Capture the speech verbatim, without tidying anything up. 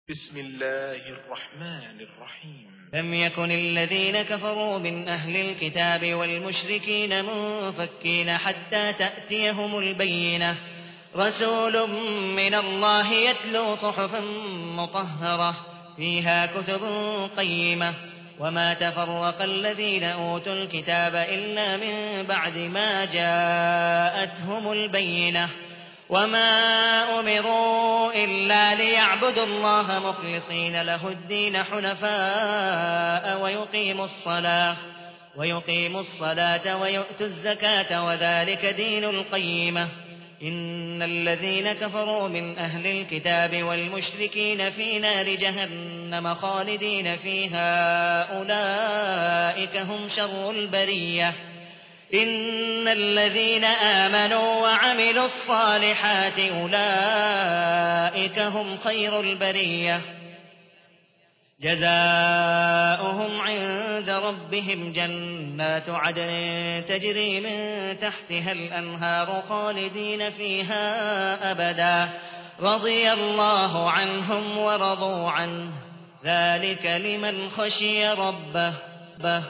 بسم الله الرحمن الرحيم. لم يكن الذين كفروا من أهل الكتاب والمشركين منفكين حتى تأتيهم البينة رسول من الله يتلو صحفا مطهرة فيها كتب قيمة وما تفرق الذين أوتوا الكتاب إلا من بعد ما جاءتهم البينة وما أمروا إلا ليعبدوا الله مخلصين له الدين حنفاء ويقيموا الصلاة ويقيموا الصلاة ويؤتوا الزكاة وذلك دين القيمة. إن الذين كفروا من أهل الكتاب والمشركين في نار جهنم خالدين فيها أولئك هم شر البرية. إن الذين آمنوا وعملوا الصالحات أولئك هم خير البرية جزاؤهم عند ربهم جنات عدن تجري من تحتها الأنهار خالدين فيها أبدا رضي الله عنهم ورضوا عنه ذلك لمن خشي ربه.